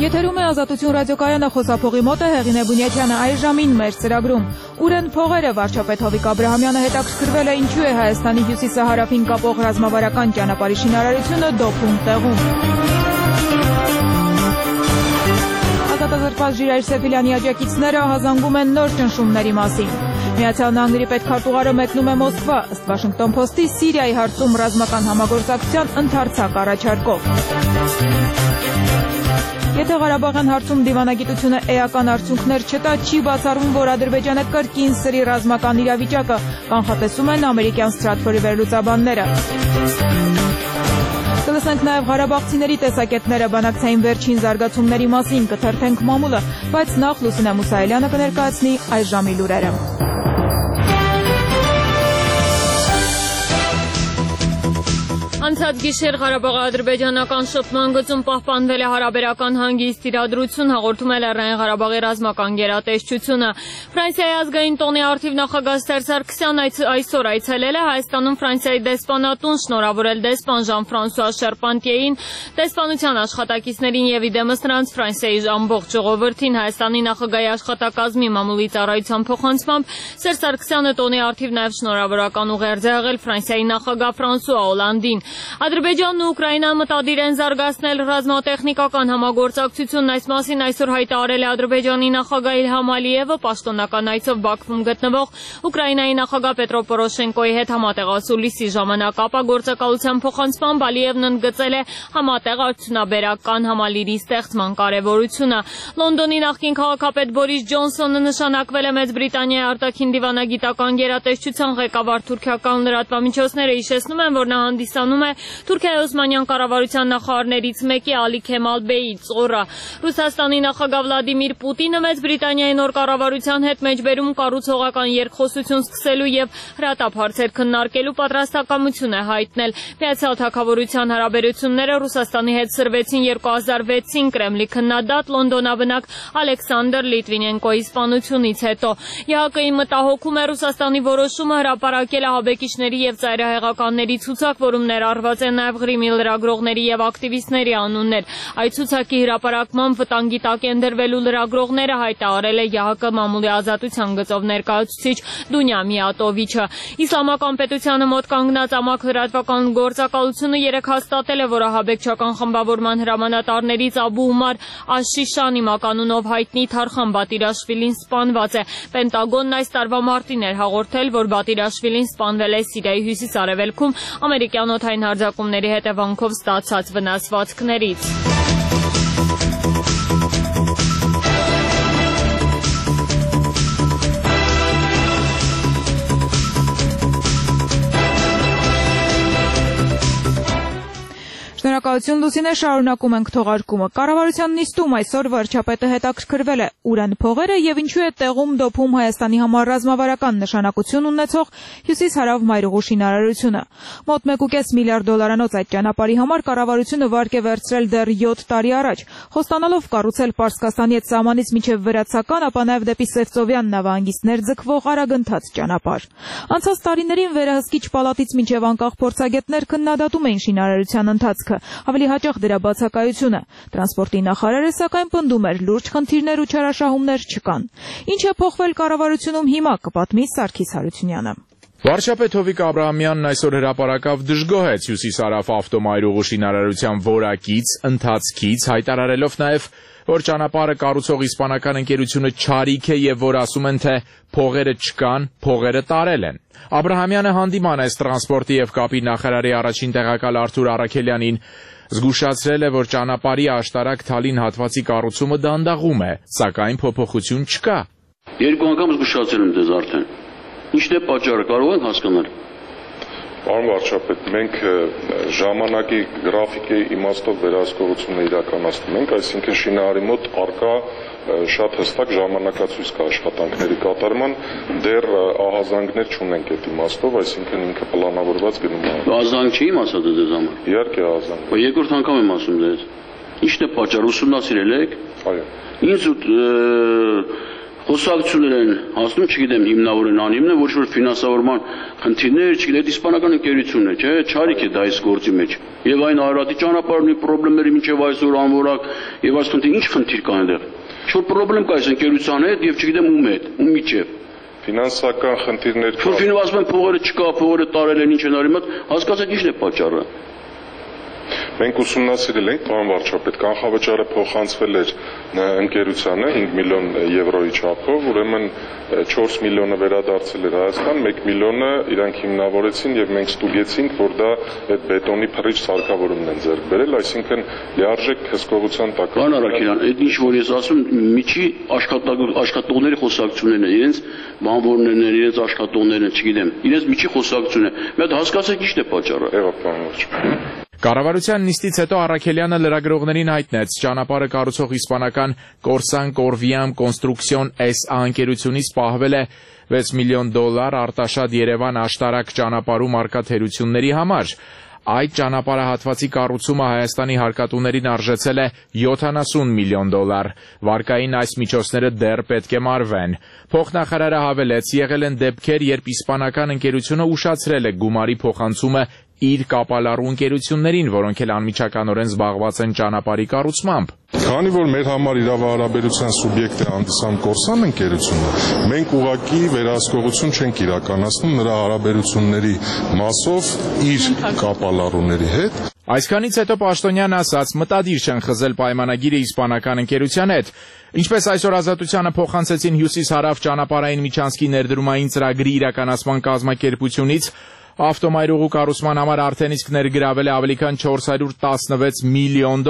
Եթերում է Ազատություն ռադիոկայանը, խոսափողի մոտ է Հեղինե Բունյաթյանը։ Այս ժամին մեր ծրագրում ուր են փողերը, վարչապետ Հովիկ Աբրահամյանը հետաքրքրվել է ինչու է Հայաստանի հյուսիսահարավին կապող ռազմավարական ճանապարհի շինարարությունը դոփում տեղում։ Ազատազրկված Ժիրայր Սեֆիլյանի աջակիցները հազանգում են նոր ճնշումների մասին։ Միացյալ Նահանգների պետքարտուղարը մեկնում է Մոսկվա, ըստ Վաշինգտոն Փոստի Սիրիայի հարցում ռազմական համագործակցության ընդարձակ առաջարկով։ Եթե Ղարաբաղյան հարցում դիվանագիտությունը էական արդյունքներ չտա, չի բացառվում, որ Ադրբեջանը կրկին սրի ռազմական իրավիճակը, կանխատեսում են ամերիկյան Սթրատֆորդի վերլուծաբանները։ Կլսենք նաև ղարաբաղցիների տեսակետները բանակցային վերջին զարգացումների մասին, կթերթենք մամուլը, բայց նախ Լուսինե Մուսայելյանը կներկայացնի այս ժամի լուրերը։ Անցած գիշեր Ղարաբաղի-ադրբեջանական շփման գծում պահպանվել է հարաբերական հանգիստ իրադրություն, հաղորդում է Լեռնային Ղարաբաղի ռազմական գերատեսչությունը։ Ֆրանսիայի ազգային տոնի առթիվ նախագահ Սերժ Սարգսյանն այսօր այցելել է Հայաստանում Ֆրանսիայի դեսպանատուն, շնորհավորել դեսպան Ժան-Ֆրանսուଆ Շերպանտիեին, դեսպանության աշխատակիցներին եւ իդեմս նրանց Ֆրանսիայի ամբողջ ժողովրդին։ Հայաստանի նախագահի աշխատակազմի մամուլի ծառայության փոխանցմամբ Սերժ Սարգսյանը տոնի առթիվ նաեւ շնորհավորական ուղերձ է եղել Ֆրանսիայի նախագահ Ֆրանսուଆ Օլանդին։ Ադրբեջանն ու Ուկրաինան մտադիր են զարգացնել ռազմատեխնիկական համագործակցությունն, այս մասին այսօր հայտարարել է Ադրբեջանի նախագահ Իլհամ Ալիևը, պաշտոնական այցով Բաքվում գտնվող Ուկրաինայի նախագահ Պետրո Պորոշենկոյի հետ համատեղասուլիսի ժամանակ ապագործակալության փոխանցմամբ Ալիևն ընդգծել է համատեղ արդյունաբերական համալիրի ստեղծման կարևորությունը։ Լոնդոնի նախկին քաղաքապետ Բորիս Ջոնսոնը նշանակվել է Մեծ Բրիտանիայի արտաքին դիվանագիտական գերատեսչության ղեկավար թուրքական լրատվամիջոցները հիշեցնում են, որ նա հանդիսանում է Թուրքիայի Օսմանյան կառավարության նախարարներից մեկի Ալի Քեմալ Բեյի ծառը։ Ռուսաստանի նախագահ Վլադիմիր Պուտինը Մեծ Բրիտանիայի նոր կառավարության հետ մեջբերում կառուցողական երկխոսություն սկսելու եւ հրատապ հարցեր քննարկելու պատրաստակամություն է հայտնել։ Միացյալ Թագավորության հարաբերությունները Ռուսաստանի հետ սրվեցին 2006-ին Կրեմլի քննադատ լոնդոնաբնակ Ալեքսանդր Լիտվինենկոյի սպանությունից հետո։ ԵԱՀԿ-ի մտահոգում է Ռուսաստանի որոշումը հրապարակել ահաբեկիչների եւ ծայրահեղականների ցուցակ, որում ներառված են նաև Ղրիմի լրագրողների եւ ակտիվիստների անուններ։ Այդ ցուցակի հրապարակման վտանգի տակ են դրվելու լրագրողները, հայտարարել է ԵԱՀԿ մամուլի ազատության գծով ներկայացուցիչ Դունյա Միատովիչը։ Իսլամական պետությանը մոտ կանգնած ամակ լրատվական գործակալությունը երեկ հաստատել է, որ ահաբեկչական խմբավորման հրամանատարներից Աբու Ումար Աշիշանի մականունով հայտնի Թարխան Բատիրաշվիլին սպանված է։ Պենտագոնն այս տարվա մարտին էր հաղորդել, որ Բատիրաշվիլին սպանվել է Սիրիայի հյուսիս-արևելքում ամերիկյան օդային հարձակումների հետևանքով ստացած վնասվածքներից։ Շնորհակալություն Լուսինե, շարունակում ենք թողարկումը։ Կառավարության նիստում այսօր վարչապետը հետաքրքրվել է ուր են փողերը եւ ինչու է տեղում դոփում Հայաստանի համար ռազմավարական նշանակություն ունեցող հյուսիս-հարավ մայրուղու շինարարությունը։ Մոտ 1.5 միլիարդ դոլարանոց այդ ճանապարհի համար կառավարությունը վարկ է վերցրել դեռ 7 տարի առաջ, խոստանալով կառուցել Պարսկաստանի հետ սահմանից մինչև Վրացական, ապա նաեւ դեպի Սևծովյան նավահանգիստներ ձգվող արագընթաց ճանապարհ։ Անցած տարիներին վերահսկիչ պալատից մինչև անկախ փորձագետներ քննադատում էին շինարարության ընթացքը, ավելի հաճախ դրա բացակայությունը։ Տրանսպորտի նախարարը սակայն պնդում էր, լուրջ խնդիրներ ու չարաշահումներ չկան։ Ինչ է փոխվել կառավարությունում հիմա, կպատմի Սարգիս Հարությունյանը։ Վարչապետ Հովիկ Աբրահամյանն այսօր հրապարակավ դժգոհեց հյուսիս-հարավ ավտոմայրուղու շինարարության որակից, ընթացքից, հայտարարելով նաև, որ ճանապարհը կառուցող իսպանական ընկերությունը չարիք է եւ որ ասում են, թե փողերը չկան, փողերը տարել են։ Աբրահամյանը հանդիման է տրանսպորտի եւ կապի նախարարի առաջին տեղակալ Արթուր Առաքելյանին, զգուշացրել է, որ ճանապարհի աշտարակ Թալին հատվածի կառուցումը դանդաղում է, սակայն փոփոխություն չկա։ Երկու անգամ զգուշացել եմ դες արդեն։ Ինչն է պատճառը, կարող եք հասկանալ։ Պարոն վարչապետ, մենք ժամանակի գրաֆիկի իմաստով վերահսկողություն իրականացնում ենք, այսինքն շինարարի մոտ առկա շատ հստակ ժամանակացույց կա աշխատանքների կատարման, դեռ ահազանգներ չունենք այդ իմաստով, այսինքն ինքը պլանավորված գնում է։ Ահազանգ չի իմացա դες համար։ Իհարկե ահազանգ։ Բայց երկրորդ անգամ եմ ասում դες։ Ինչն է պատճառը, ուսումնասիրել եք։ Այո։ Ինձ խոսակցություններ են հասնում, չգիտեմ, հիմնավորեն անիմն է, ոչ որ ֆինանսավորման խնդիրներ, չգիտեմ, իսպանական ընկերությունն է, չէ, չարիք է դա այս գործի մեջ։ Եվ այն Արարատի ճանապարհի խնդիրների մինչև այսօր անորակ եւ այս խնդիր, ինչ խնդիր կա այնտեղ։ Ինչ-որ խնդրեմ կա այս ընկերության հետ եւ չգիտեմ ում հետ, ում միջև։ Ֆինանսական խնդիրներ կա։ Որ ասում են փողերը չկա, փողերը տարել են, ինչ են արել, հասկացեք ինչն է պատճառը։ Մենք ուսումնասիրել ենք, պարոն վարչապետ, կանխավճարը փոխանցվել էր ընկերությանը 5 միլիոն եվրոյի չափով, ուրեմն 4 միլիոնը վերադարձել էր Հայաստան, 1 միլիոնը իրանք հիմնավորեցին եւ մենք ստուգեցինք, որ դա այդ բետոնի փռիչ սարքավորումն են ձեռք բերել, այսինքն լիարժեք հսկողության տակ։ Պարոն Արաքելյան, այդ ինչ որ ես ասում, միջի աշխատողների խոսակցություններն են, իրենց բանվորներն են, իրենց աշխատողներն են, չգիտեմ, իրենց միջի խոսակցությունն է։ Մենք հասկացեք ինչն է պատճառը։ Եղավ, պարոն վարչապետ։ Կառավարության նիստից հետո Առաքելյանը լրագրողներին հայտնեց ճանապարհը կառուցող իսպանական Corsan Corviam Construction SA ընկերությունից պահվել է $6 միլիոն արտաշատ Երևան աշտարակ ճանապարհում առկա թերությունների համար։ Այդ ճանապարհահատվածի կառուցումը Հայաստանի հարկատուներին արժեցել է $70 միլիոն։ Վարկային այս միջոցները դեռ պետք է մարվեն։ Փոխնախարարը հավելեց, եղել են դեպքեր, երբ իսպանական ընկերությունը ուշացրել է գումարի փոխանցումը իր կապալառու ընկերություններին, որոնք էլ անմիջականորեն զբաղված են ճանապարհի կառուցմամբ։ Քանի որ մեր համար իրավահարաբերության սուբյեկտ է հանդիսանում Corsan ընկերությունը, մենք ուղղակի վերահսկողություն չենք իրականացնում նրա հարաբերությունների մասով իր կապալառուների հետ։ Այսքանից հետո Պաշտոնյանն ասաց, մտադիր չեն խզել պայմանագիրը իսպանական ընկերության հետ։ Ինչպես այսօր Ազատությանը փոխանցեցին Հյուսիս-Հարավ ճանապարհային միջանցքի ներդրումային ծրագրի իրականացման կազմակերպությունից, ավտոմայրուղու կառուցման համար արդեն իսկ ներգրավել է ավելի քան $416 միլիոն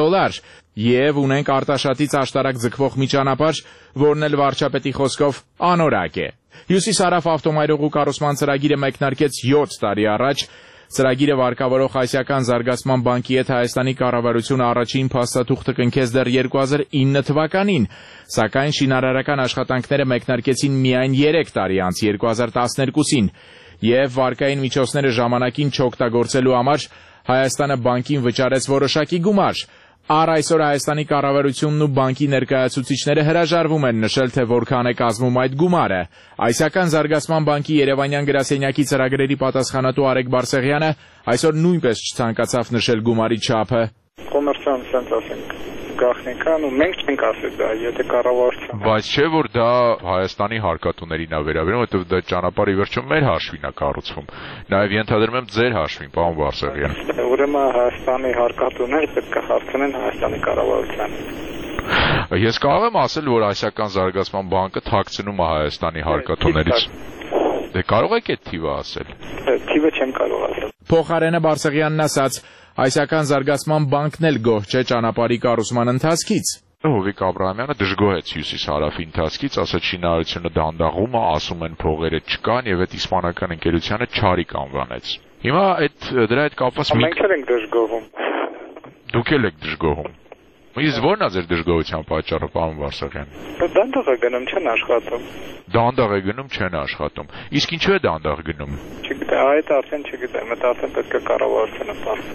եւ ունենք արտաշատից աշտարակ ձգվող մի ճանապարհ, որն էլ վարչապետի խոսքով անորակ է։ Հյուսիս-Հարավ ավտոմայրուղու կառուցման ծրագիրը մեկնարկեց 7 տարի առաջ։ Ծրագիրը վարկավորող Հայաստան զարգացման բանկի հետ Հայաստանի կառավարությունը առաջին փաստաթուղթը կնքեց դեռ 2009 թվականին, սակայն շինարարական աշխատանքները մեկնարկեցին միայն 3 տարի անց 2012-ին, եւ վարկային միջոցները ժամանակին չօգտագործելու համար Հայաստանը բանկին վճարեց որոշակի գումար։ Առ այսօր Հայաստանի կառավարությունն ու բանկի ներկայացուցիչները հրաժարվում են նշել, թե որքան է կազմում այդ գումարը։ Հայաստան զարգացման բանկի Երևանյան գրասենյակի ծրագրերի պատասխանատու Արեգ Բարսեղյանը այսօր նույնպես չցանկացավ նշել գումարի չափը։ Կոմերցիոն sense ասենք գաղտնիքան ու մենք չենք ասել դա, եթե կառավարության։ Բայց չէ որ դա Հայաստանի հարկատուներին է վերաբերում, որովհետև դա ճանապարհի վերջում մեր հաշվին է կառուցվում։ Նաև ենթադրում եմ ձեր հաշվին, պարոն Բարսեղյան։ Ուրեմն Հայաստանի հարկատուները պետք է հարցնեն Հայաստանի կառավարությանից։ Ես կարող եմ ասել, որ Հայաստան զարգացման բանկը թաքցնում է Հայաստանի հարկատուներից։ Դե կարող եք այդ թիվը ասել։ Թիվը չեմ կարող ասել։ Փոխարենը Բարսեղյանն ասաց, Հայաստան զարգացման բանկն էլ գոհ չէ ճանապարհի կառուցման ընթացքից։ Հովիկ Աբրահամյանը դժգոհեց Հյուսիս-Հարավի ընթացքից, ասաց շինարարությունը դանդաղում է, ասում են փողերը չկան եւ այդ իսպանական ընկերությանը չարիք անվանեց։ Հիմա դրա հետ կապված մենք ենք դժգոհում։ Դուք էլ եք դժգոհում։ Իսկ ո՞րն է ձեր դժգոհության պատճառը, պարոն Բարսեղյան։ Դանդաղ է գնում, չեն աշխատում։ Դանդաղ է գնում, չեն աշխատում։ Իսկ ինչու է դանդաղ գնում։ Չգիտեմ, այդ արդեն չգիտեմ, դա արդեն պետք է կառավարությունը ասի։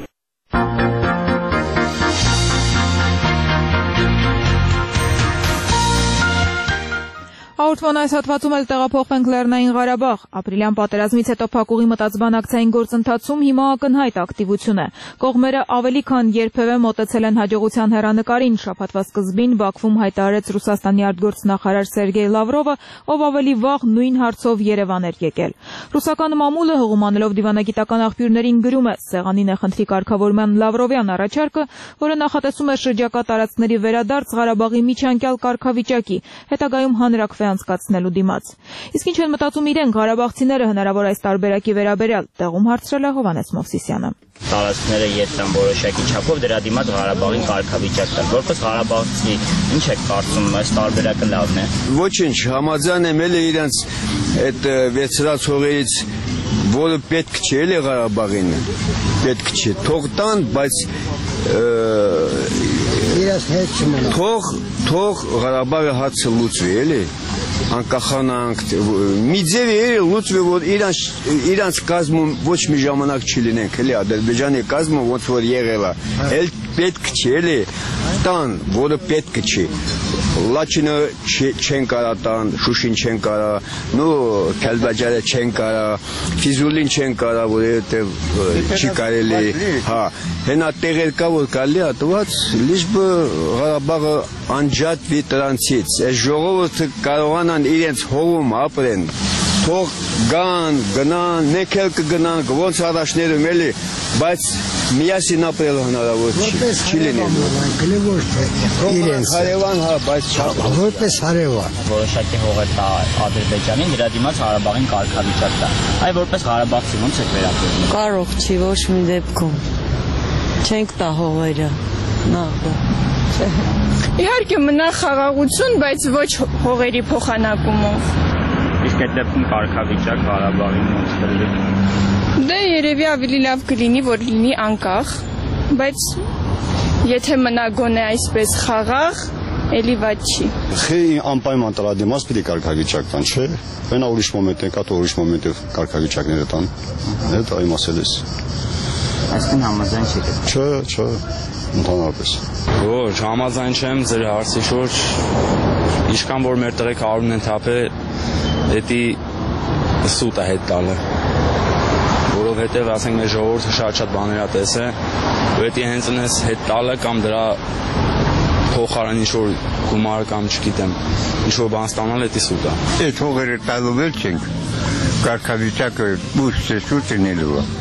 Հաղորդման այս հատվածում էլ տեղափոխվենք Լեռնային Ղարաբաղ։ Ապրիլյան պատերազմից հետո փակուղի մտած բանակցային գործընթացում հիմա ակնհայտ ակտիվություն է։ Կողմերը ավելի քան երբևէ մոտեցել են հաջողության հեռանկարին։ Շաբաթվա սկզբին Բաքվում հայտարարեց Ռուսաստանի արտգործնախարար Սերգեյ Լավրովը, ով ավելի վաղ նույն հարցով Երևան էր եկել։ Ռուսական մամուլը հղումանելով դիվանագիտական աղբյուրներին գրում է. «Սեղանին է խնդրի կարգավորման Լավրովյան առաջարկը, որը նախատեսում է շրջակա տարածքների վերադարձ Ղարաբաղի միջանկյալ կարգավիճակի, հետագայում հանրակրվե անցկացնելու դիմաց»։ Իսկ ինչ են մտածում իրենք ղարաբաղցիները հնարավոր այս տարբերակի վերաբերյալ, տեղում հարցրել է Հովհաննես Մովսիսյանը։ Տարածքները ես եմ որոշակի չափով դրա դիմաց Ղարաբաղին կարգավիճակ տալ։ Որպես ղարաբաղցի ինչ եք կարծում, այս տարբերակը լավն է։ Ոչինչ, համաձայն եմ էլ իրենց այդ վեցրած հողերից, որը պետք չէ էլի Ղարաբաղին, պետք չէ, թող տան, բայց թող Ղարաբաղը հացը լուծվի, էլի, անկախանանք, մի ձևի լուծվի, որ իրանց կազմում ոչ մի ժամանակ չի լինենք, էլի, Ադրբեջանի կազմում ոնց որ եղել է, էլ պետք չէ, էլի, տան, որը պետք չի։ Լաչինը չեն կարա տան, Շուշին չեն կարա, Քելբաջարը չեն կարա, Ֆիզուլին չեն կարա, որովհետև չի կարելի, հա, հենա տեղեր կա, որ կարելի ատված, լիժբը Ղարաբաղը անջատվի տրանցից, այս ժողովուրդը կարողանան իրենց հողում ապրեն, թող գան, գնան, մեկ էլ կգնան, ոնց առաջներում էլի, բայց միասին ապրել հնարավոր չի լինելու։ Իրենց հարևան, հա, բայց որպես հարևան։ Որոշակի հողեր տա Ադրբեջանին, դրա դիմաց Ղարաբաղին կարգավիճակ տա։ Այ որպես Ղարաբաղցի ո՞նց եք վերաբերվում։ Կարող չի ոչ մի դեպքում։ Չենք տա հողերը։ Իհարկե մնա խաղաղություն, բայց ոչ հողերի փոխանակումով։ Իսկ այդ դեպքում կարգավիճակ Ղարաբաղին ոնց կլինի։ Դե երևի ավելի լավ կլինի, որ լինի անկախ, բայց եթե մնա գոնե այսպես խաղաղ, էլի վատ չի։ Խի անպայման տրադիմաց պիտի կարգավիճակ տան, չէ՞։ Բենա ուրիշ մոմենտ են, կա թե ուրիշ մոմենտ է կարգավիճակները տան։ Դա իմ ասել ես։ Այսինքն համաձայն չեք։ Չէ, ընդհանրապես։ Ոչ, համաձայն չեմ ձեր հարցի շուրջ։ Ինչքան որ մեր տղեկ արուն են թափել, դա սուտ է հետ տալը։ Որովհետև ասենք մեր ժողովուրդը շատ բաներ է տեսել, ու դա հենց այնպես հետ տալը կամ դրա փոխարեն ինչ-որ գումար կամ չգիտեմ, ինչ-որ բան ստանալ, դա սուտ է։ Այդ հողերը տալու էլ չենք, կարգավիճակը բուժ սուտ լինելու է։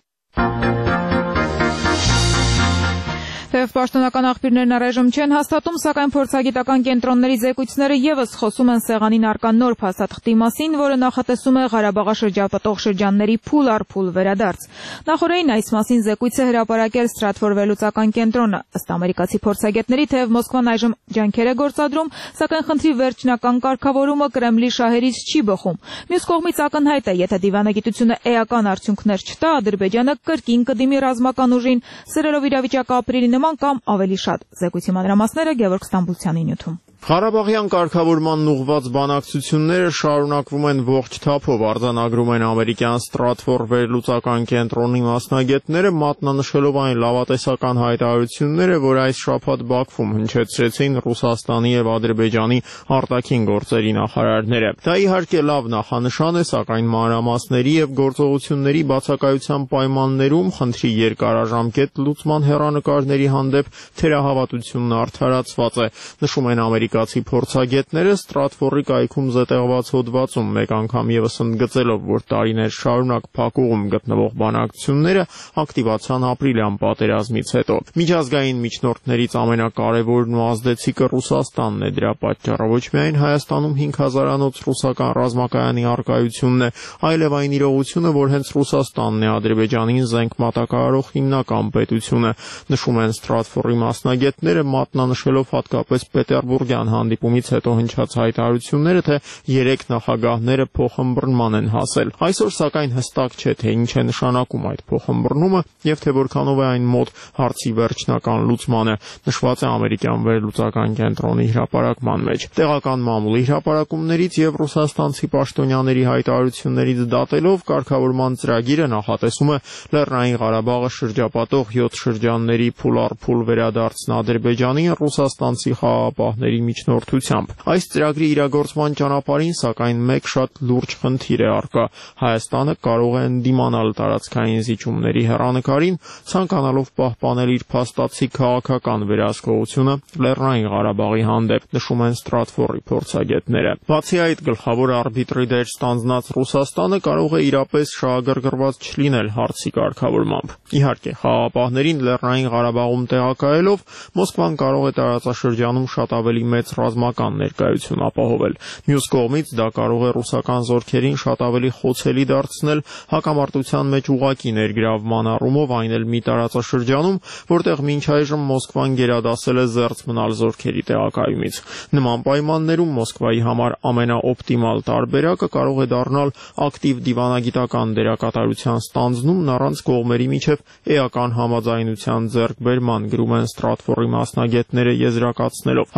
Թեև պաշտոնական աղբյուրներն առայժմ չեն հաստատում, սակայն փորձագիտական կենտրոնների զեկույցները ևս խոսում են սեղանին առկա նոր փաստաթղթի մասին, որը նախատեսում է Ղարաբաղը շրջապատող շրջանների փուլ առ փուլ վերադարձ։ Նախորդին այս մասին զեկույց է հրապարակել Ստրատֆոր վերլուծական կենտրոնը։ Ըստ ամերիկացի փորձագետների, թեև Մոսկվան այժմ ջանքեր է գործադրում, սակայն խնդրի վերջնական կարգավորումը Կրեմլի շահերից չի բխում։ Մյուս կողմից ակնհայտ է, եթե դիվանագիտությունը էական արդյունքներ չտա, Ադրբեջանը կրկին կդիմի ռազմական ուժին, սրելով իրավիճակը ապրիլի նման կամ ավելի շատ։ Զեկույցի մանրամասները Գևորգ Ստամբուլցյանի նյութում։ Ղարաբաղյան կարգավորման ուղղված բանակցությունները շարունակվում են ողջ թափով, արձանագրում են ամերիկյան Ստրատֆոր վերլուծական կենտրոնի մասնագետները, մատնանշելով այն լավատեսական հայտարարությունները, որ այս շաբաթ Բաքվում հնչեցրեցին Ռուսաստանի եւ Ադրբեջանի արտաքին գործերի նախարարները։ Դա իհարկե լավ նախանշան է, սակայն մանրամասների եւ գործողությունների բացակայության պայմաններում խնդրի երկարաժամկետ լուծման հեռանկարների հանդեպ թերահավատությունն արդարացված է, նշում են ամերիկացի փորձագետները Ստրատֆորի կայքում զետեղված հոդվածում, մեկ անգամ եւս ընդգծելով, որ տարիներ շարունակ փակուղում գտնվող բանակցությունները ակտիվացան ապրիլյան պատերազմից հետո։ Միջազգային միջնորդներից ամենակարևորն ու ազդեցիկը Ռուսաստանն է, դրա պատճառը ոչ միայն Հայաստանում 5000-անոց ռուսական ռազմակայանի առկայությունն է, այլև այն իրողությունը, որ հենց Ռուսաստանն է Ադրբեջանին զենք մատակարարող հիմնական պետությունը, նշում են Ստրատֆորի մասնագետները, մատնանշելով հատկապես Պետերբուրգյան հանդիպումից հետո հնչած հայտարարությունները, թե 3 նախագահները փոխըմբռնման են հասել։ Այսօր սակայն հստակ չէ, թե ինչ է նշանակում այդ փոխըմբռնումը եւ թե որքանով է այն մոտ հարցի վերջնական լուծմանը, նշված է ամերիկյան վերլուծական կենտրոնի հրապարակման մեջ։ Տեղական մամուլի հրապարակումներից եւ ռուսաստանցի պաշտոնյաների հայտարարություններից դատելով կարգավորման ծրագիրը նախատեսում է Լեռնային Ղարաբաղը շրջապատող 7 շրջանների փուլ առ փուլ վերադարձն Ադրբեջանին ռուսաստանցի խաղաղապահների միջնորդությամբ։ Այս ծրագրի իրագործման ճանապարհին սակայն մեկ շատ լուրջ խնդիր է առկա։ Հայաստանը կարող է ընդդիմանալ տարածքային զիջումների հեռանկարին, ցանկանալով պահպանել իր փաստացի քաղաքական վերահսկողությունը Լեռնային Ղարաբաղի հանդեպ, նշում են Ստրատֆորի փորձագետները։ Բացի այդ, գլխավոր արբիտրի դեր ստանձնած Ռուսաստանը կարող է իրապես շահագրգռված չլինել հարցի կարգավորմամբ։ Իհարկե, խաղաղապահներին Լեռնային Ղարաբաղում տեղակայելով Մոսկվան կարող է տարածաշրջանում շատ ավելի մեծ ռազմական ներկայություն ապահովել։ Մյուս կողմից դա կարող է ռուսական զորքերին շատ ավելի խոցելի դարձնել հակամարտության մեջ ուղղակի ներգրավման առումով, այն էլ մի տարածաշրջանում, որտեղ մինչ այժմ Մոսկվան գերադասել է զերծ մնալ զորքերի տեղակայումից։ Նման պայմաններում Մոսկվայի համար ամենաօպտիմալ տարբերակը կարող է դառնալ ակտիվ դիվանագիտական դերակատարության ստանձնումն առանց կողմերի միջև էական համաձայնության ձեռքբերման, գրում են Ստրատֆորի մասնագետները եզրակացնելով։ Հարկ է նկատել,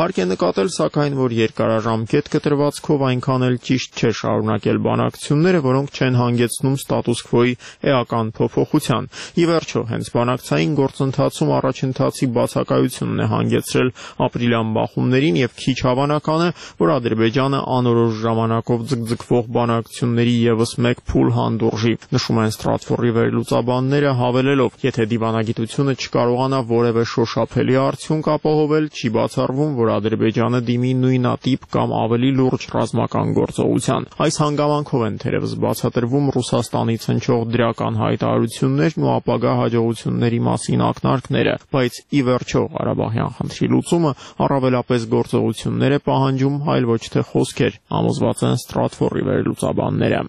նկատել, սակայն որ երկարաժամկետ կտրվածքով այնքան էլ ճիշտ չէ շարունակել բանակցությունները, որոնք չեն հանգեցնում ստատուս քվոյի էական փոփոխության։ Ի վերջո, հենց բանակցային գործընթացում առաջընթացի բացակայությունն է հանգեցրել ապրիլյան բախումներին եւ քիչ հավանական է, որ Ադրբեջանը անորոշ ժամանակով ձգձգվող բանակցությունների եւս մեկ փուլ հանդուրժի, նշում են Stratfor-ի վերլուծաբանները, հավելելով, եթե դիվանագիտությունը չկարողանա որևէ շոշափելի արդյունք ապահովել, չի բացառվում, որ Ադրբեջանը դիմի նույնատիպ կամ ավելի լուրջ ռազմական գործողության։ Այս հանգամանքով են թերևս բացատրվում Ռուսաստանից հնչող դրական հայտարարություններն ու ապագա հաջողությունների մասին ակնարկները, բայց ի վերջո Ղարաբաղյան խնդրի լուծումը առավելապես գործողություններ է պահանջում, այլ ոչ թե խոսքեր, համոզված են Stratfor-ի վերլուծաբանները։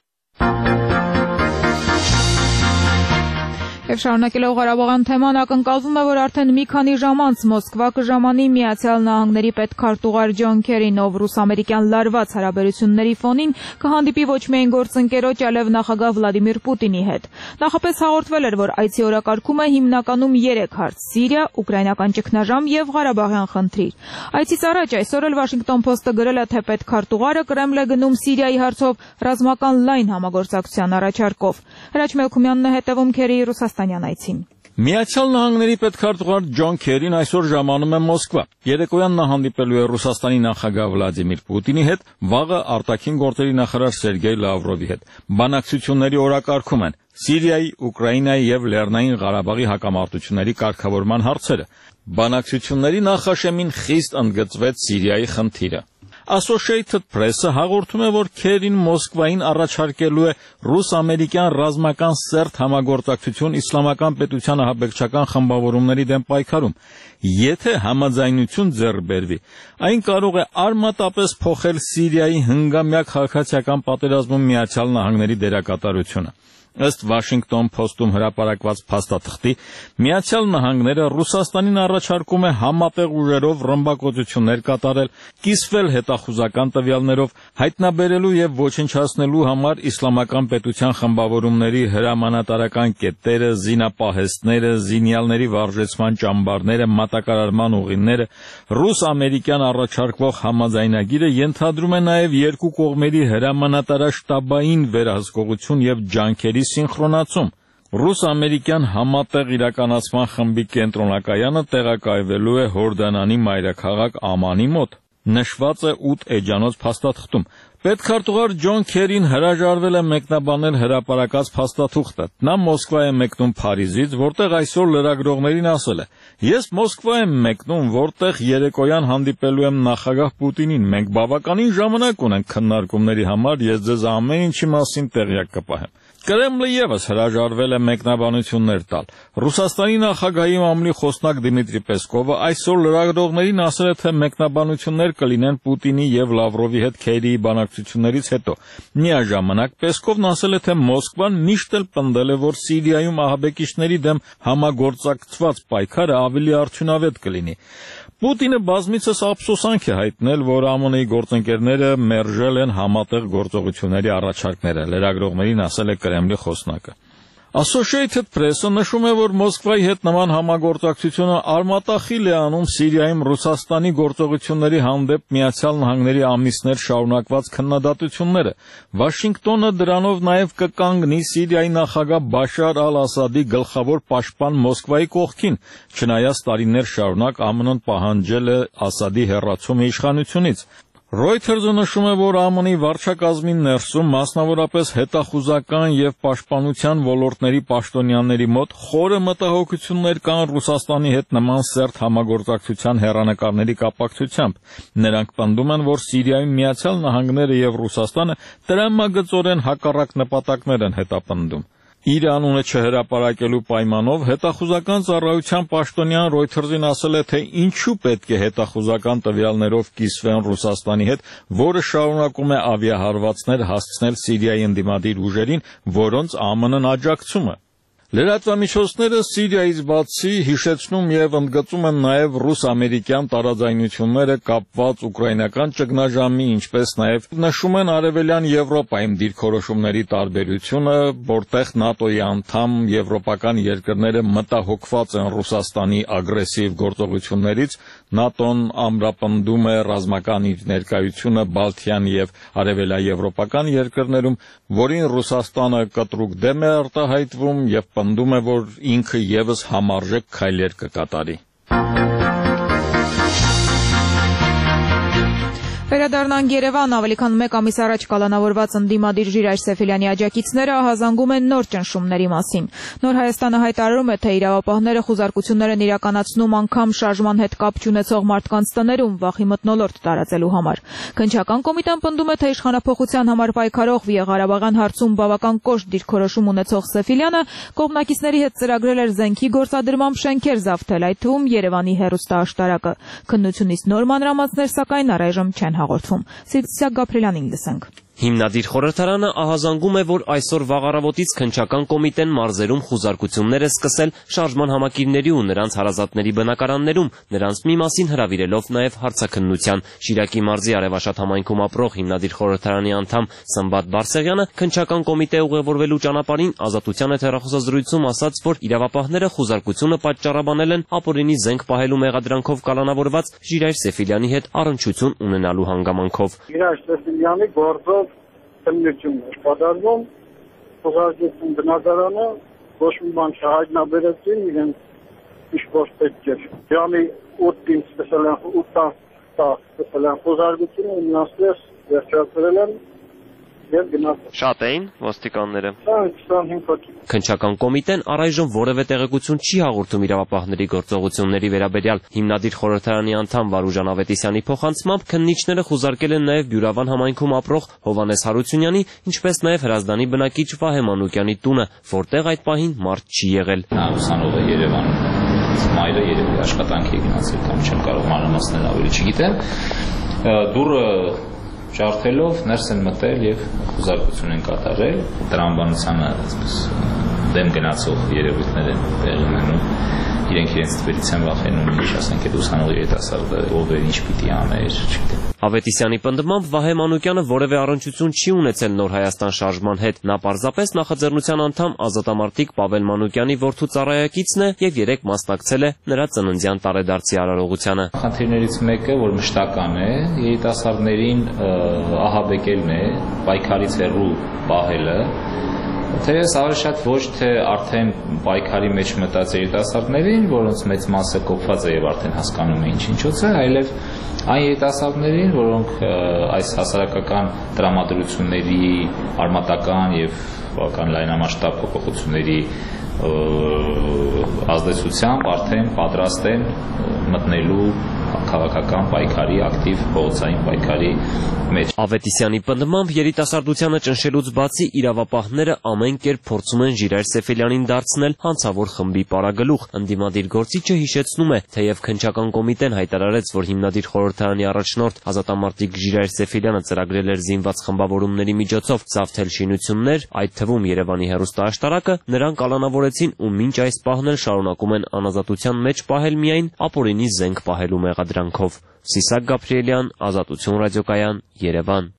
Եվ շարունակելով Ղարաբաղյան թեման, ակնկալվում է, որ արդեն մի քանի ժամ անց Մոսկվա կժամանի Միացյալ Նահանգների պետքարտուղար Ջոն Քերին, ով ռուս-ամերիկյան լարված հարաբերությունների ֆոնին կհանդիպի ոչ միայն գործընկերոջ, այլև նախագահ Վլադիմիր Պուտինի հետ։ Նախապես հաղորդվել էր, որ այցի օրակարգում է հիմնականում 3 հարց՝ Սիրիա, ուկրաինական ճգնաժամ եւ Ղարաբաղյան խնդիր։ Այցից առաջ այսօր էլ Washington Post-ը գրել է, թե պետքարտուղարը Կրեմլ է գնում Սիրիայի հարցով ռազմական լայն համագործակցության առաջարկով։ Հրաչ Մելքումյանն է հետևում Քերիի Ռուսաստանյան այցին։ Միացյալ Նահանգների պետքարտուղար Ջոն Քերին այսօր ժամանում է Մոսկվա։ Երեկոյան նա հանդիպելու է Ռուսաստանի նախագահ Վլադիմիր Պուտինի հետ, վաղը արտաքին գործերի նախարար Սերգեյ Լավրովի հետ։ Բանակցությունների օրակարգում են Սիրիայի, Ուկրաինայի եւ Լեռնային Ղարաբաղի հակամարտությունների կարգավորման հարցերը։ Բանակցությունների նախաշեմին խիստ ընդգծվեց Սիրիայի խնդիրը։ Associated Press-ը հաղորդում է, որ Քերին Մոսկվային առաջարկելու է ռուս-ամերիկյան ռազմական սերտ համագործակցություն իսլամական պետության ահաբեկչական խմբավորումների դեմ պայքարում։ Եթե համաձայնություն ձեռք բերվի, այն կարող է արմատապես փոխել Սիրիայի հնգամյա քաղաքացիական պատերազմում Միացյալ Նահանգների դերակատարությունը։ Ըստ Washington Post-ում հրապարակված փաստաթղթի, Միացյալ Նահանգները Ռուսաստանին առաջարկում է համատեղ ուժերով ռմբակոծություններ կատարել, կիսվել հետախուզական տվյալներով, հայտնաբերելու եւ ոչնչացնելու համար իսլամական պետության խմբավորումների հրամանատարական կետերը, զինապահեստները, զինյալների վարժեցման ճամբարները, մատակարարման ուղիները։ Ռուս-ամերիկյան առաջարկվող համաձայնագիրը ենթադրում է նաեւ երկու կողմերի հրամանատարաշտաբային վերահսկողություն եւ ջանքերի սինխրոնացում։ Ռուս-ամերիկյան համատեղ իրականացման խմբի կենտրոնակայանը տեղակայվելու է Հորդանանի մայրաքաղաք Ամանի մոտ, նշված է 8 էջանոց փաստաթղթում։ Պետքարտուղար Ջոն Քերին հրաժարվել է մեկնաբանել հրապարակած փաստաթուղթը։ Նա Մոսկվա է մեկնում Փարիզից, որտեղ այսօր լրագրողներին ասել է. «Ես Մոսկվա եմ մեկնում, որտեղ երեկոյան հանդիպելու եմ նախագահ Պուտինին։ Մենք բավականին ժամանակ ունենք քննարկումների համար, ես ձեզ ամեն ինչի մասին տեղյակ կպահեմ»։ Կրեմլը եւս հրաժարվել է մեկնաբանություններ տալ։ Ռուսաստանի նախագահի մամուլի խոսնակ Դիմիտրի Պեսկովը այսօր լրագրողներին ասել է, թե մեկնաբանություններ կլինեն Պուտինի եւ Լավրովի հետ Քերիի բանակցություններից հետո։ Միաժամանակ Պեսկովն ասել է, թե Մոսկվան միշտ էլ պնդել է, որ Սիրիայում ահաբեկիչների դեմ համագործակցված պայքարը ավելի արդյունավետ կլինի։ Պուտինը բազմիցս ափսոսանք է հայտնել, որ ԱՄՆ-ի գործընկերները մերժել են համատեղ գործողությունների առաջարկները, լրագրողներին ասել է Կրեմլի խոսնակը։ Associated Press-ը նշում է, որ Մոսկվայի հետ նման համագործակցությունը արմատախիլ է անում Սիրիայում Ռուսաստանի գործողությունների հանդեպ Միացյալ Նահանգների ամիսներ շարունակված քննադատությունները։ Վաշինգտոնը դրանով նաև կկանգնի Սիրիայի նախագահ Բաշար al-Ասադի գլխավոր պաշտպան Մոսկվայի կողքին, չնայած տարիներ շարունակ ԱՄՆ-ն պահանջել է Ասադի հեռացումը իշխանությունից։ Reuters-ը նշում է, որ ԱՄՆ-ի վարչակազմի ներսում, մասնավորապես հետախուզական եւ պաշտպանության ոլորտների պաշտոնյաների մոտ խորը մտահոգություններ կան Ռուսաստանի հետ նման սերտ համագործակցության հեռանկարների կապակցությամբ։ Նրանք պնդում են, որ Սիրիայում Միացյալ Նահանգները եւ Ռուսաստանը տրամագծորեն հակառակ նպատակներ են հետապնդում։ Իր անունը չհրապարակելու պայմանով հետախուզական ծառայության պաշտոնյան Reuters-ին ասել է, թե ինչու պետք է հետախուզական տվյալներով կիսվեն Ռուսաստանի հետ, որը շարունակում է ավիահարվածներ հասցնել Սիրիայի ընդդիմադիր ուժերին, որոնց ԱՄՆ-ն աջակցում է։ Լրատվամիջոցները Սիրիայից բացի հիշեցնում եւ ընդգծում են նաեւ ռուս-ամերիկյան տարաձայնությունները կապված ուկրաինական ճգնաժամի, ինչպես նաեւ նշում են արևելյան Եվրոպայում դիրքորոշումների տարբերությունը, որտեղ ՆԱՏՕ-ի անդամ եվրոպական երկրները մտահոգված են Ռուսաստանի ագրեսիվ գործողություններից, ՆԱՏՕ-ն ամրապնդում է ռազմական իր ներկայությունը Բալթյան եւ արևելաեվրոպական երկրներում, որին Ռուսաստանը կտրուկ դեմ է արտահայտվում եւ պնդում է, որ ինքը եւս համարժեք քայլեր կկատարի։ Վերադառնանք Երևան, ավելի քան 1 ամիս առաջ կալանավորված ընդդիմադիր Ժիրայր Սեֆիլյանի աջակիցները ահազանգում են նոր ճնշումների մասին։ Նոր Հայաստանը հայտարարում է, թե իրավապահները խուզարկություններ են իրականացնում անգամ շարժման հետ կապ չունեցող մարդկանց տներում վախի մթնոլորտ տարածելու համար։ Քննչական կոմիտեն պնդում է, թե իշխանափոխության համար պայքարող Ղարաբաղյան հարցում բավական կոշտ դիրքորոշում ունեցող Սեֆիլյանը կողմնակիցների հետ ծրագրել էր զենքի գործադրմամբ շենքեր զավթել, այդ թվում Երևանի հեռուստաաշտարակը։ Քննությունից նոր մանրամասներ սակայն առայժմ չեն հաղորդվում։ Սիրսակ Գաբրելյանին լսենք։ Հիմնադիր խորհրդարանը ահազանգում է, որ այսօր վաղ առավոտից քննչական կոմիտեն մարզերում խուզարկություններ է սկսել շարժման համակիրների ու նրանց հարազատների բնակարաններում, նրանց մի մասին հրավիրելով նաև հարցաքննության։ Շիրակի մարզի Արևաշատ համայնքում ապրող հիմնադիր խորհրդարանի անդամ Սմբատ Բարսեղյանը քննչական կոմիտե ուղևորվելու ճանապարհին Ազատության հետ հեռախոսազրույցում ասաց, որ իրավապահները խուզարկությունը պատճառաբանել են ապօրինի զենք պահելու մեղադրանքով կալանավորված Ժիրայր Սեֆիլյանի հետ առնչություն ունենալու հանգամանքով։ Ժիրայր Սեֆիլյանի գործով քննություն է կատարվում, խոզարկություն բնակարանը ոչ մի բան չհայտնաբերեցին, իրենց ինչ-որ պետք էր։ Ժամի 8-ին սկսել են խոզարկությունը, մնացած վերջացրել են եւ գնացել։ Շատ էին ոստիկանները։ 25 հոգի։ Քննչական կոմիտեն առայժմ որևէ տեղեկություն չի հաղորդում իրավապահների գործողությունների վերաբերյալ։ Հիմնադիր խորհրդարանի անդամ Վարուժան Ավետիսյանի փոխանցմամբ քննիչները խուզարկել են նաև Բյուրավան համայնքում ապրող Հովհաննես Հարությունյանի, ինչպես նաև Հրազդանի բնակիչ Վահե Մանուկյանի տունը, որտեղ այդ պահին մարդ չի եղել։ Նա ուսանող է Երևանում, մայրը երևի աշխատանքի է գնացել կամ չեմ կարող մանրամասներ ավելի չգիտեմ։ Դուրը ջարդելով ներս են մտել եւ խուզարկություն են կատարել, տրամաբանությանը այսպես դեմ գնացող երևույթներ են տեղի ունենում, իրենք իրենց թվերից են վախենում, ինչ ասենք այդ ուսանող երիտասարդը ով է, ինչ պիտի աներ, չգիտեմ։ Ավետիսյանի պնդմամբ Վահե Մանուկյանը որևէ առնչություն չի ունեցել Նոր Հայաստան շարժման հետ, նա պարզապես նախաձեռնության անդամ ազատամարտիկ Պավել Մանուկյանի որդու ծառայակիցն է եւ երեք մասնակցել է նրա ծննդյան տարեդարձի արարողությանը։ Խնդիրներից մեկը, որ մշտական է, երիտասարդներին ահաբեկելն է, պայքարից հեռու պահելը, թերևս ավելի շատ ոչ թե արդեն պայքարի մեջ մտած երիտասարդներին, որոնց մեծ մասը կոփված է եւ արդեն հասկանում է ինչ-ինչոց է, այլև այն երիտասարդներին, որոնք այս հասարակական տրամադրությունների արմատական եւ բավական լայնամասշտաբ փոփոխությունների ազդեցությամբ արդեն պատրաստ են մտնելու քաղաքական պայքարի, ակտիվ փողոցային պայքարի մեջ։ Ավետիսյանի պնդմամբ երիտասարդությանը ճնշելուց բացի իրավապահները ամեն կերպ փորձում են Ժիրայր Սեֆիլյանին դարձնել հանցավոր խմբի պարագլուխ։ Ընդդիմադիր գործիչը հիշեցնում է, թեև քննչական կոմիտեն հայտարարեց, որ հիմնադիր խորհրդարանի առաջնորդ ազատամարտիկ Ժիրայր Սեֆիլյանը ծրագրել էր զինված խմբավորումների միջոցով զավթել շինություններ, այդ թվում Երևանի հեռուստաաշտարակը, նրան կալանավորեցին ու մինչ այս պահն էլ շարունակում են անազատության մեջ պահել միայն ապօրինի զենք պահելու մեղադրանքով։ Սիսակ Գաբրիելյան, Ազատություն ռադիոկայան, Երևան։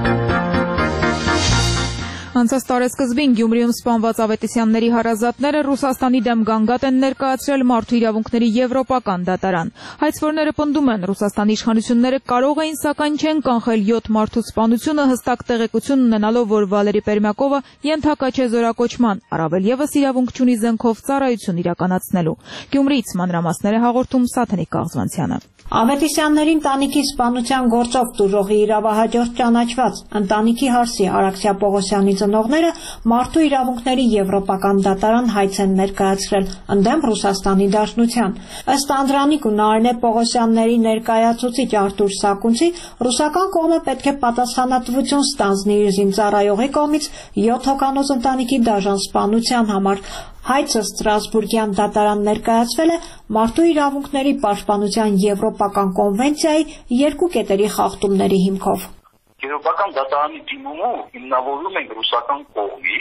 Անցած տարեսկզբին Գյումրիում սպանված Ավետիսյանների հարազատները Ռուսաստանի դեմ գանգատ են ներկայացրել Մարդու իրավունքների եվրոպական դատարան։ Հայցվորները պնդում են, Ռուսաստանի իշխանությունները կարող էին, սակայն չեն կանխել 7 մարդու սպանությունը հստակ տեղեկություն ունենալով, որ Վալերի Պերմյակովը ենթակա չէ զորակոչման, առավել ևս իրավունք չունի զենքով ծառայություն իրականացնելու։ Գյումրիից մանրամասներ է հաղորդում Սաթենիկ Կաղզվանցյանը։ Ավետիսյանների ընտանիքի սպանության գործով տուժողի իրավահաջորդ ճանաչված ընտանիքի հարսի Արաքսիա Պողոսյանի ծնողները Մարդու իրավունքների եվրոպական դատարան հայց են ներկայացրել ընդդեմ Ռուսաստանի Դաշնության։ Ըստ Անդրանիկ ու Նարինե Պողոսյանների ներկայացուցիչ Արտուր Սակունցի, ռուսական կողմը պետք է պատասխանատվություն ստանձնի իր զինծառայողի կողմից 7 հոգանոց ընտանիքի դաժան սպանության համար։ Հայցը Ստրասբուրգյան դատարան ներկայացվել է Մարդու իրավունքների պաշտպանության եվրոպական կոնվենցիայի 2 կետերի խախտումների հիմքով։ Եվրոպական դատարանի դիմումը հիմնավորվում է ռուսական կողմից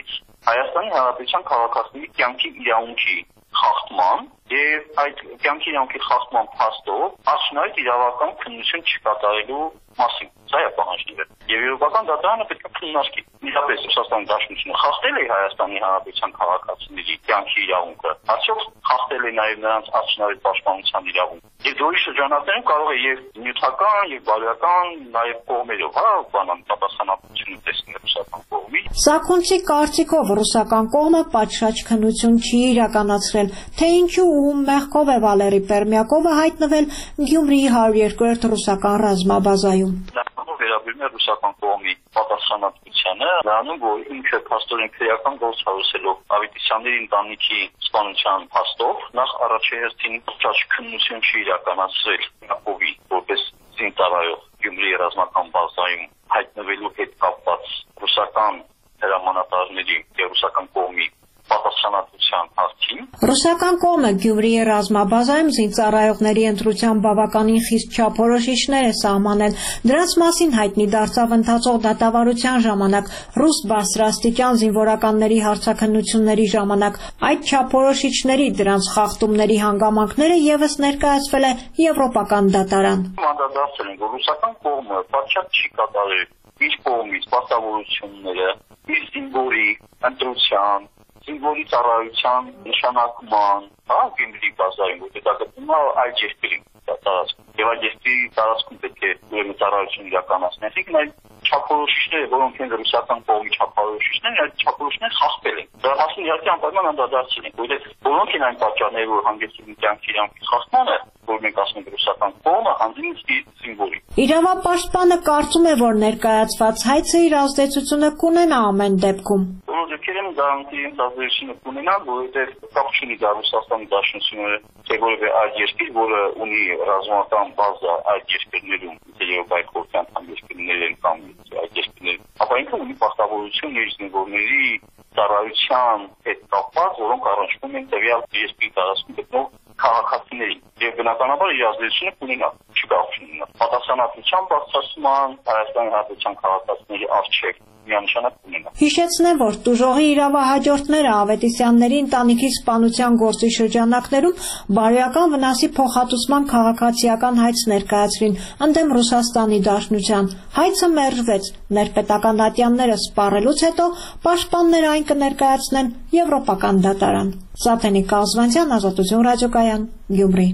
Հայաստանի Հանրապետության քաղաքացիների կյանքի իրավունքի խախտման եւ այդ կյանքի իրավունքի խախտման փաստով աշնորհիվ իրավական քննություն չկատարելու մասին։ Սա է պահանջները։ Եվ եվրոպական դատարանը պետք է քննարկի։ Իրապես Ռուսաստանի Դաշնությունը խախտել է Հայաստանի Հանրապետության քաղաքացիների կյանքի իրավունքը։ Արդյոք խախտել է նաեւ նրանց աշնորհիվ պաշտպանության իրավունքը։ Եվ դուրս շրջանակներում կարող է եւ նյութական եւ բարոյական նաեւ կողմերով, բանան պատասխանատվությունը տեսնել ռուսական կողմից։ Սաքունցի կարծիքով ռուսական կողմը պատշաճ քննություն չի իրականացրել, թե ինչու ու մեղքով է Վալերի Պերմյակովը հայտնվել Գյումրիի 102-րդ ռուսական ռազմաբազայում։ Վերաբերում է ռուսական կողմի պատասխանատվությանը, նրանում որ ինքը փաստորեն քրեական գործ հարուսելով Ավետիսյանների ընտանիքի սպանության փաստով նախ առաջերտին ճաշ քննություն չի իրականացրել Պերմյակովի որպես զինծառայող Գյումրիի ռազմական բազայում հայտնվելու հետ կապված ռուսական հրամանատարների եւ ռուսական կողմի պատասխանատվության հարցին։ Ռուսական կողմը Գյումրիի ռազմաբազայում զինծառայողների ընտրության բավականին խիստ չափորոշիչներ է սահմանել։ Դրանց մասին հայտնի դարձավ ընթացող դատավարության ժամանակ, ռուս բարձրաստիճան զինվորականների հարցաքննությունների ժամանակ։ Այդ չափորոշիչների դրանց խախտումների հանգամանքները եւս ներկայացվել է Եվրոպական դատարան։ Անդրադարձել են, որ ռուսական կողմը պատշաճ չի կատարել իր կողմից պարտավորությունները, իր զինվորի ընտրության, զինվորի ծառայության նշանակման, Գյումրիի բազայում, որտեղ դա գտնվում է այլ երկրի տարածքում։ Եվ այդ երկրի տարածքում պետք է ուրեմն ծառայություն իրականացնել։ Այսինքն այդ չափորոշիչները, որոնք են ռուսական կողմի չափորոշիչներ, այդ չափորոշիչները խախտել են։ Դրա մասին իհարկե անպայման անդրադարձել են, որովհետև որոնք են այն պատճառները, որ հանգեցրին կյանքի իրավունքի խախտմանը, որ մենք ասում ենք ռուսական կողմը հանդիմանց զինվորի։ Իրավապաշտպանը կարծում է, որ ներկայացված հայցը իր ազդեցությունը կունենա ամեն դեպքում։ Որոշ դեպքերում գարանտի ազդեցությունը կունենա, որովհետև կապ չունի դա Ռուսաստանի Դաշնությունը, թե որևէ այլ երկիր, որը ունի ռազմական բազա այդ երկրներում, եւ այդ կողմյան երկրներն կամ այդ երկրներում, ապա ինքը ունի պարտավորություն իր զինվորների ծառայության հետ կապված, որոնք առնչվում են տվյալ երկրի տարածքում գտնող քաղաքացիներին եւ բնականաբար իր ազդեցությունը կունենա, չկարող չունենա։ Պատասխանատվության բարձրացման Հայաստանի Հանրապետության քաղաքացիների առջեւ միանշանակ կունենա։ Հիշեցնեմ, որ տուժողի իրավահաջորդները Ավետիսյանների ընտանիքի սպանության գործի շրջանակներում բարոյական վնասի փոխհատուցման քաղաքացիական հայց ներկայացրին ընդդեմ Ռուսաստանի Դաշնության։ Հայցը մերժվեց։ Ներպետական ատյանները սպառելուց հետո պաշտպանները այն կներկայացնեն Եվրոպական դատարան։ Սաթենիկ Կազվանցյան, Ազատություն ռադիոկայան, Գյումրի։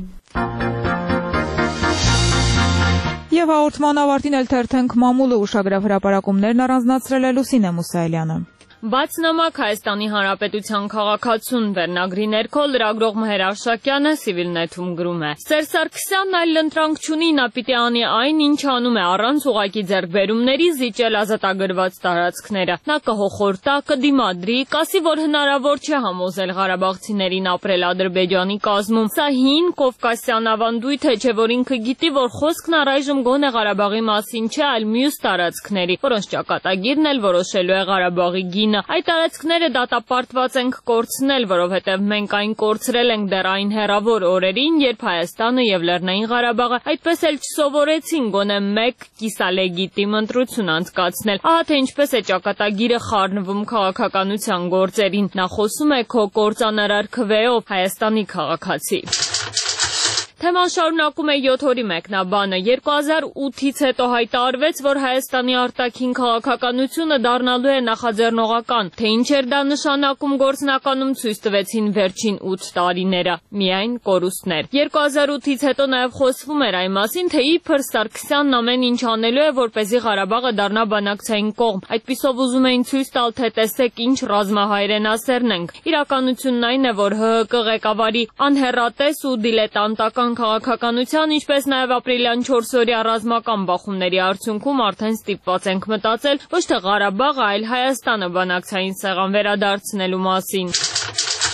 Եվ հաղորդման ավարտին էլ թերթենք մամուլը ուշագրավ հրապարակումներն առանձնացրել է Լուսինե Մուսայելյանը։ Բաց նամակ Հայաստանի Հանրապետության քաղաքացուն վերնագրի ներքո լրագրող Մհեր Արշակյանը Civilnet-ում գրում է. Սերժ Սարգսյանն այլ ընտրանք չունի, նա պիտի անի այն, ինչ անում է առանց ուղղակի ձեռքբերումների զիջել ազատագրված տարածքները։ Նա կհոխորտա, կդիմադրի, կասի, որ հնարավոր չէ համոզել ղարաբաղցիներին ապրել Ադրբեջանի կազմում։ Սա հին կովկասյան ավանդույթ է, չէ՞ որ ինքը գիտի, որ խոսքն առայժմ գոնե Ղարաբաղի մասին չէ, այլ մյուս տարածքների, որոնց ճակատագիրն էլ որոշելու է Ղարաբաղի գինը։ Այդ տարածքները դատապարտված ենք կորցնել, որովհետև մենք այն կորցրել ենք դեռ այն հեռավոր օրերին, երբ Հայաստանը եւ Լեռնային Ղարաբաղը այդպես էլ չսովորեցին գոնե մեկ կիսալեգիտիմ ընտրություն անցկացնել։ Ահա թե ինչպես է ճակատագիրը խառնվում քաղաքականության գործերին։ Նա խոսում է քո կործանարար քվեով, Հայաստանի քաղաքացի։ Թեման շարունակում է 7 օրի մեկնաբանը։ 2008-ից հետո հայտարարվեց, որ Հայաստանի արտաքին քաղաքականությունը դառնալու է նախաձեռնողական, թե ինչ էր դա նշանակում գործնականում ցույց տվեցին վերջին 8 տարիները, միայն կորուստներ։ 2008-ից հետո նաև խոսվում էր այն մասին, թե իբր Սարգսյանն ամեն ինչ անելու է, որպեսզի Ղարաբաղը դառնա բանակցային կողմ։ Այդպիսով ուզում էին ցույց տալ, թե տեսեք ինչ ռազմահայրենասերն ենք։ Իրականությունն այն է, որ ՀՀԿ ղեկավարի անհեռատես ու դիլետանտական քաղաքականության, ինչպես նաև ապրիլյան 4-օրյա ռազմական բախումների արդյունքում արդեն ստիպված ենք մտածել ոչ թե Ղարաբաղը, այլ Հայաստանը բանակցային սեղան վերադարձնելու մասին։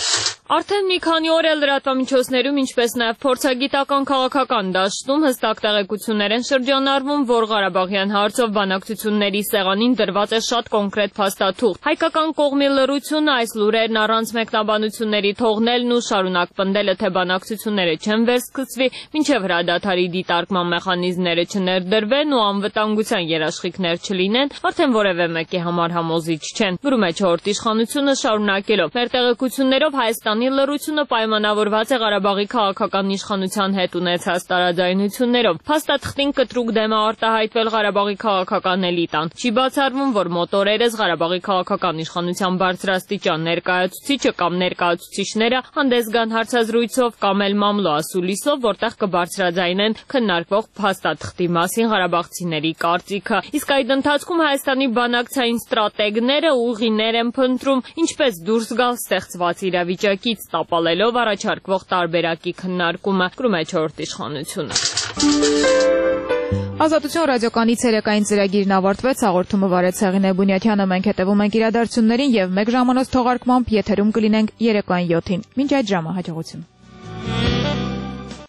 Արդեն մի քանի օր է լրատվամիջոցներում, ինչպես նաև փորձագիտական քաղաքական դաշտում հստակ տեղեկություններ են շրջանառվում, որ Ղարաբաղյան հարցով բանակցությունների սեղանին դրված է շատ կոնկրետ փաստաթուղթ։ Հայկական կողմի լռությունը այս լուրերն առանց մեկնաբանությունների թողնելն ու շարունակ պնդելը, թե բանակցությունները չեն վերսկսվի, մինչև հրադադարի դիտարկման մեխանիզմները չներդրվեն ու անվտանգության երաշխիքներ չլինեն, արդեն որևէ մեկի համար համոզիչ չեն։ Գրում է Չորրորդ իշխանությունը շարունակելով. մեր տեղեկություններով Հայաստանի լռությունը պայմանավորված է Ղարաբաղի քաղաքական իշխանության հետ ունեցած տարաձայնություններով։ Փաստաթղթին կտրուկ դեմ է արտահայտվել Ղարաբաղի քաղաքական էլիտան։ Չի բացառվում, որ մոտ օրերս Ղարաբաղի քաղաքական իշխանության բարձրաստիճան ներկայացուցիչը կամ ներկայացուցիչները հանդես գան հարցազրույցով կամ էլ մամլո ասուլիսով, որտեղ կբարձրաձայնեն քննարկվող փաստաթղթի մասին ղարաբաղցիների կարծիքը։ Իսկ այդ ընթացքում Հայաստանի բանակցային ստրատեգները ուղիներ են փնտրում, ինչպես դուրս գալ ստեղծված իրավիճակից, տապալելով առաջարկվող տարբերակի քննարկումը, գրում է Չորրորդ իշխանությունը։ Ազատություն ռադիոկայանի ցերեկային ծրագիրն ավարտվեց, հաղորդումը վարեց Հեղինե Բունյաթյանը, մենք հետևում ենք իրադարձություններին եւ 1 ժամանոց թողարկմամբ եթերում կլինենք երեկոյան 7-ին։ Մինչ այդ ժամը հաջողություն։